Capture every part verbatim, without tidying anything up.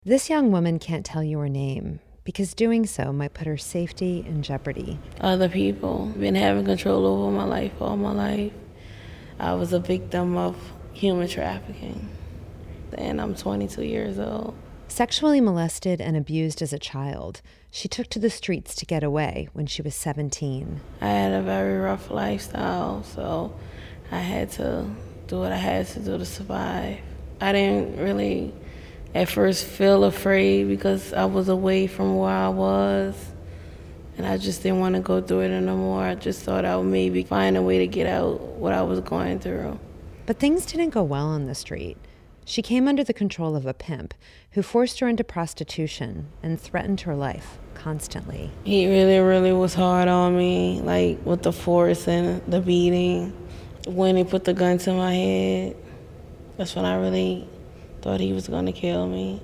This young woman can't tell you her name because doing so might put her safety in jeopardy. Other people been having control over my life all my life. I was a victim of human trafficking, and I'm twenty-two years old. Sexually molested and abused as a child, she took to the streets to get away when she was seventeen. I had a very rough lifestyle, so I had to do what I had to do to survive. I didn't really at first feel afraid because I was away from where I was, and I just didn't want to go through it anymore. I just thought I would maybe find a way to get out what I was going through. But things didn't go well on the street. She came under the control of a pimp who forced her into prostitution and threatened her life constantly. He really, really was hard on me, like with the force and the beating. When he put the gun to my head, that's when I really thought he was going to kill me.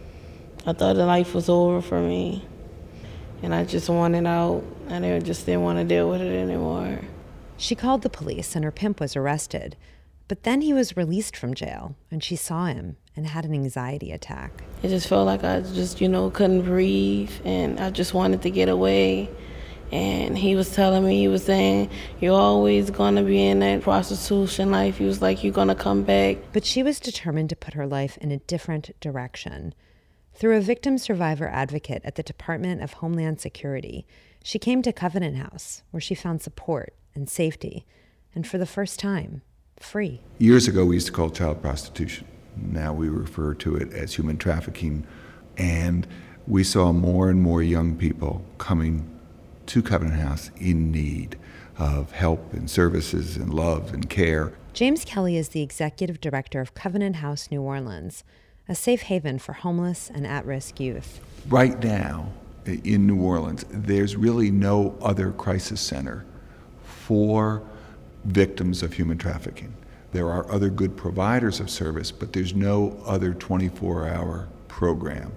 I thought the life was over for me, and I just wanted out, and I just didn't want to deal with it anymore. She called the police and her pimp was arrested, but then he was released from jail and she saw him and had an anxiety attack. It just felt like I just, you know, couldn't breathe, and I just wanted to get away. And he was telling me, he was saying, you're always going to be in that prostitution life. He was like, you're going to come back. But she was determined to put her life in a different direction. Through a victim survivor advocate at the Department of Homeland Security, she came to Covenant House, where she found support and safety, and for the first time, free. Years ago, we used to call it child prostitution. Now we refer to it as human trafficking. And we saw more and more young people coming to Covenant House in need of help and services and love and care. James Kelly is the executive director of Covenant House New Orleans, a safe haven for homeless and at-risk youth. Right now, in New Orleans, there's really no other crisis center for victims of human trafficking. There are other good providers of service, but there's no other twenty-four hour program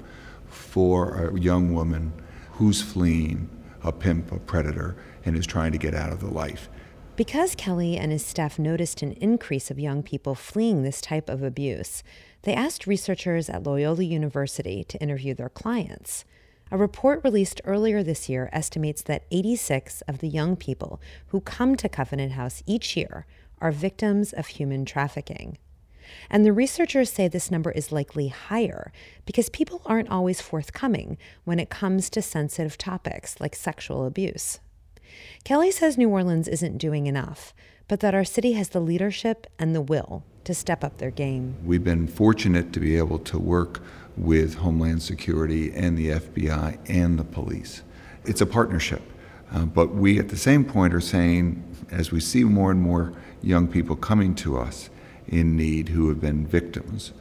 for a young woman who's fleeing a pimp, a predator, and is trying to get out of the life. Because Kelly and his staff noticed an increase of young people fleeing this type of abuse, they asked researchers at Loyola University to interview their clients. A report released earlier this year estimates that eighty-six of the young people who come to Covenant House each year are victims of human trafficking. And the researchers say this number is likely higher because people aren't always forthcoming when it comes to sensitive topics like sexual abuse. Kelly says New Orleans isn't doing enough, but that our city has the leadership and the will to step up their game. We've been fortunate to be able to work with Homeland Security and the F B I and the police. It's a partnership, uh, but we at the same point are saying, as we see more and more young people coming to us in need who have been victims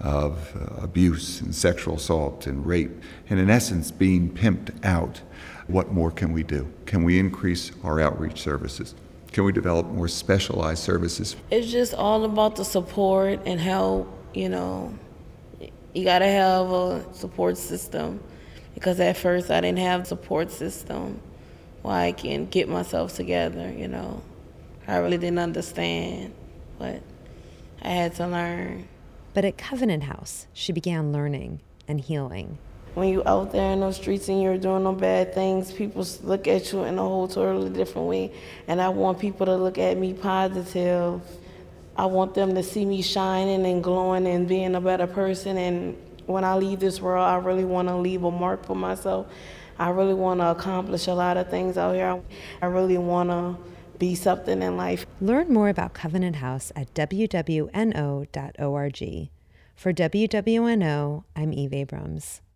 of uh, abuse and sexual assault and rape, and in essence being pimped out, what more can we do? Can we increase our outreach services? Can we develop more specialized services? It's just all about the support and help, you know. You gotta have a support system, because at first I didn't have a support system where I can get myself together, you know. I really didn't understand, but I had to learn. But at Covenant House, she began learning and healing. When you're out there in those streets and you're doing no bad things, people look at you in a whole totally different way. And I want people to look at me positive. I want them to see me shining and glowing and being a better person. And when I leave this world, I really want to leave a mark for myself. I really want to accomplish a lot of things out here. I really want to be something in life. Learn more about Covenant House at w w n o dot org. For W W N O, I'm Eve Abrams.